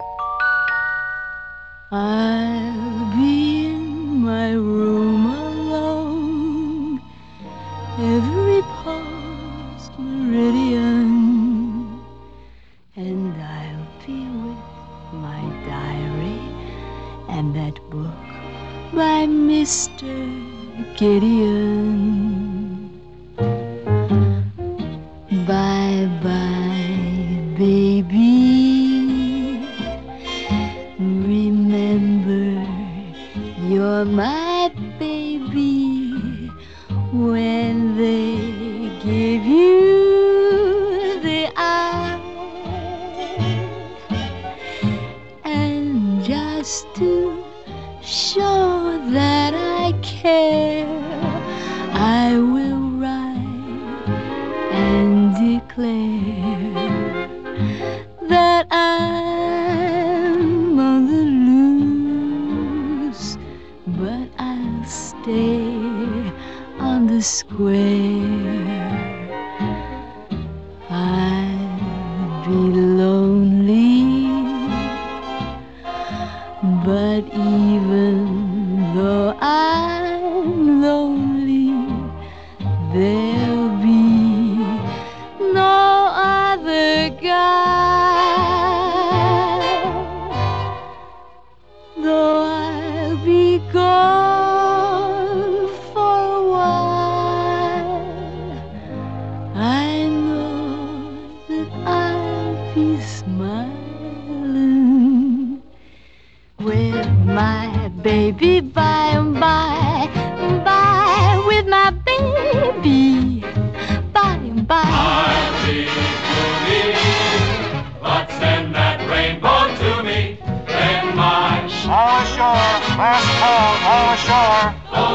I'll be in my room alone, every pulse meridian, and I'll be with my diary and that book by Mr. Gideon. Bye-bye, baby. Remember, you're my baby. When they give you the eye, and just to show that I care, I will write and declare that I'm on the loose, but I'll stay on the square. I'll be lonely, but even though I'm lonely, there'll be no other guy. Though I'll be gone for a while, I know that I'll be smiling with my baby by and by, with my baby by and by. I'll leave to me, but send that rainbow to me. Then my all ashore, last call, all ashore. oh,